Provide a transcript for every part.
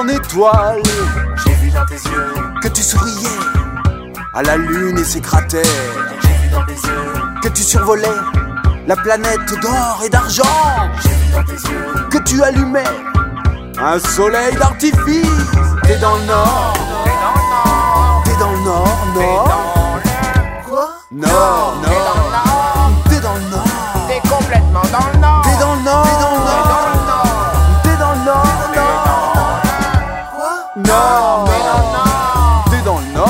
en étoiles. J'ai vu dans tes yeux que tu souriais à la lune et ses cratères. J'ai vu dans tes yeux que tu survolais la planète d'or et d'argent. J'ai vu dans tes yeux que tu allumais un soleil d'artifice. T'es dans le nord. T'es dans le nord, nord. Quoi? Nord, nord. T'es dans le nord. T'es complètement dans le nord. T'es dans le nord. T'es dans le nord, nord. Quoi? Nord, nord. T'es dans le nord.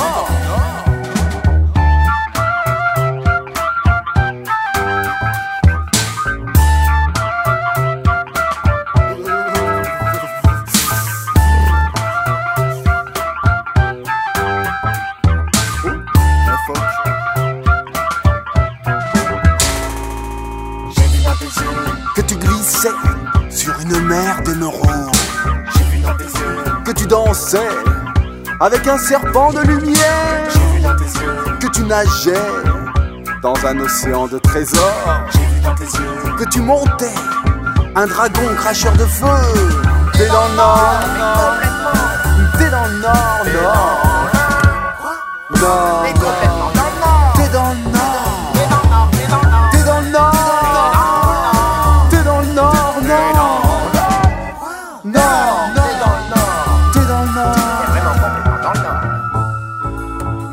Que tu glissais sur une mer d'émeraude. J'ai vu dans tes yeux Que tu dansais avec un serpent de lumière. J'ai vu dans tes yeux Que tu nageais dans un océan de trésors. J'ai vu dans tes yeux Que tu montais un dragon cracheur de feu. T'es dans le nord. T'es dans le nord, nord. Nord. T'es complètement dans le nord. T'es dans le nord. T'es dans le nord. T'es dans le nord. T'es dans le nord. T'es dans le nord, nord. Nord, nord. T'es dans le nord. T'es vraiment complètement dans le nord.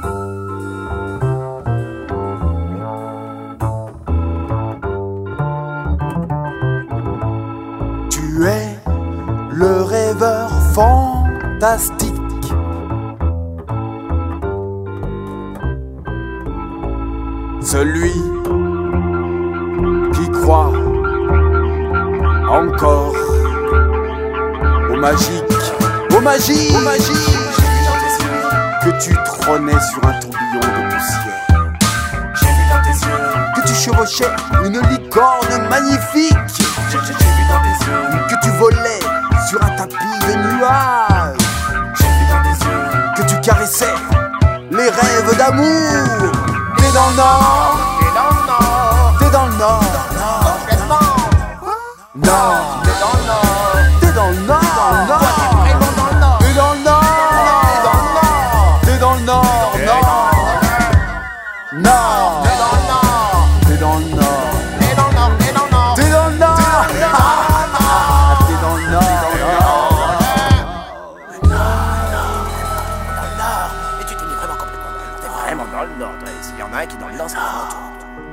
Tu es le rêveur fantastique. Celui qui croit encore au magique, au magique, au magique. Que tu trônais sur un tourbillon de poussière. J'ai vu dans tes yeux Que tu chevauchais une licorne magnifique. J'ai vu dans tes yeux Que tu volais sur un tapis de nuages. J'ai vu dans tes yeux Que tu caressais les rêves d'amour. T'es dans le nord. T'es dans le nord. T'es dans le nord. Nord. Complètement. Nord. T'es dans le nord. T'es dans le nord. Toi t'es vraiment dans le nord. T'es dans le nord. T'es dans le nord. T'es dans le nord. Nord. Nord. T'es dans le nord. T'es dans le nord. T'es dans le nord. T'es dans le nord. T'es dans le nord. T'es dans le nord. Et tu t'es mis vraiment complètement dans le nord. T'es vraiment dans le nord. S'il y en a un qui est dans le nord, c'est vraiment toi.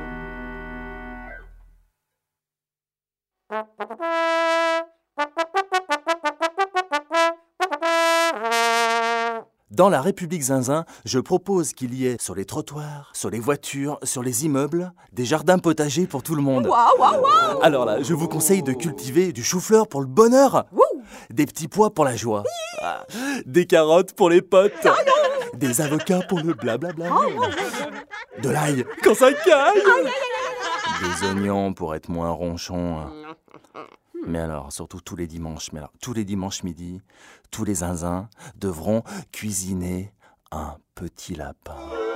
Dans la République Zinzin, je propose qu'il y ait sur les trottoirs, sur les voitures, sur les immeubles, des jardins potagers pour tout le monde. Waouh, waouh, waouh. Alors là, je vous conseille de cultiver du chou-fleur pour le bonheur, des petits pois pour la joie, des carottes pour les potes, des avocats pour le blablabla, de l'ail quand ça caille, des oignons pour être moins ronchon. Mais alors, surtout tous les dimanches midi, tous les zinzins devront cuisiner un petit lapin.